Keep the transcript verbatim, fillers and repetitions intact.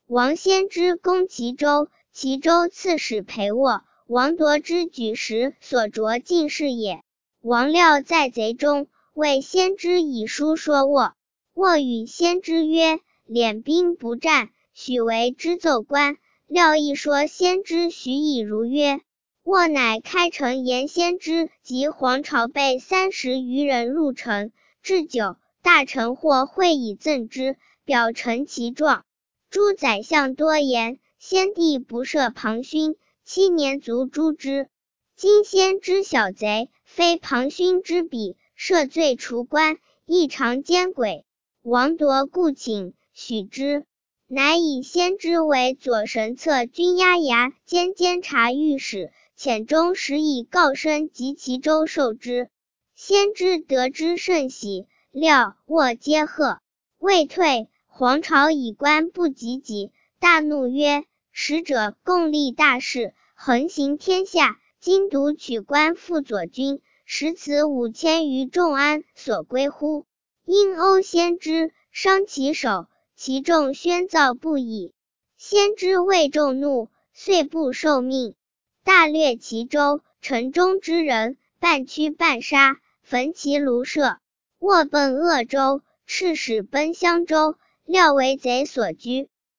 王先知攻齐州，齐州刺史裴沃，王夺之举时所着进士也。王廖在贼中，谓先知以书说沃。沃与先知曰：敛兵不战，许为知奏官。廖亦说先知许以如约。沃乃开城言先知及黄巢备三十余人入城，置酒，大臣或会以赠之，表陈其状。诸宰相多言，先帝不赦庞勋，七年卒诛之。今先知小贼，非庞勋之比，赦罪除官，亦常奸诡。王夺故请，许之。乃以先知为左神策军押牙兼监察御史，遣中使以告升及齐州受之。先知得之甚喜，廖、沃皆贺。未退，黄巢以官不及己，大怒曰：使者共立大事，横行天下，今独取官复左军，使此五千余众安所归乎？因殴先知，伤其手，其众喧噪不已。先知谓众怒，遂不受命。大掠齐州，城中之人半驱半杀，焚其庐舍。沃奔鄂州，赤使奔襄州，廖为贼所居。